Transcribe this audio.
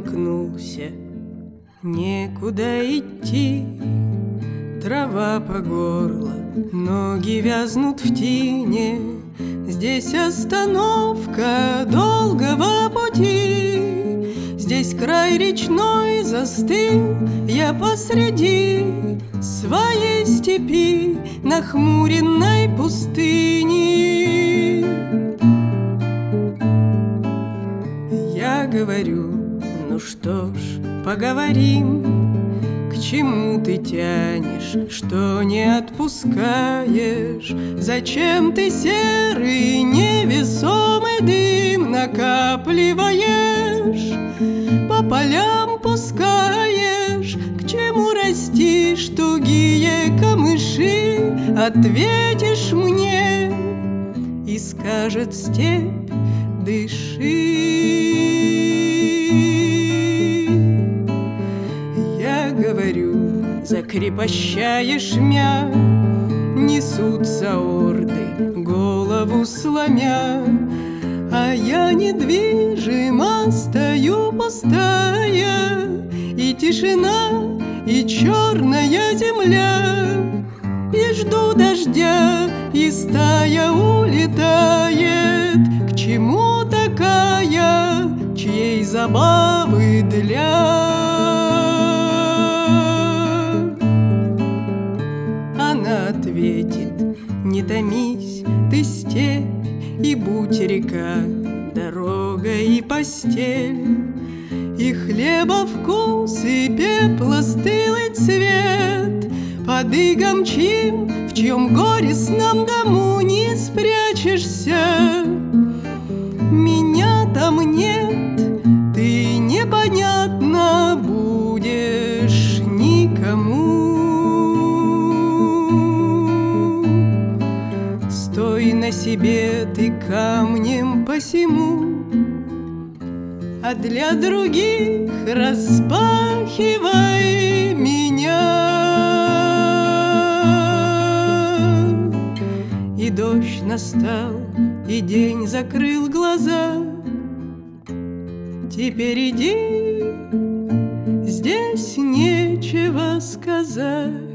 замкнулся, некуда идти. Трава по горло, ноги вязнут в тине. Здесь остановка долгого пути. Здесь край речной застыл, я посреди своей степи, нахмуренной пустыни. Я говорю: ну что ж, поговорим. К чему ты тянешь, что не отпускаешь? Зачем ты серый невесомый дым накапливаешь, по полям пускаешь? К чему растишь тугие камыши? Ответишь мне, и скажет степь: дыши. Говорю, закрепощаешь мя, несутся орды, голову сломя, а я недвижима стою пустая, и тишина, и черная земля, и жду дождя, и стая улетает. К чему такая, чьей забавы для? Она ответит: не томись, ты степь, и будь река, дорога и постель, и хлеба вкус, и пепла стылый цвет. Под игом чьим, в чьем горестном дому не спрячешься. Меня там нет, ты непонятно будешь никому. Стой на себе ты камнем посему, а для других распахивай меня. И дождь настал, и день закрыл глаза. Теперь иди, здесь нечего сказать.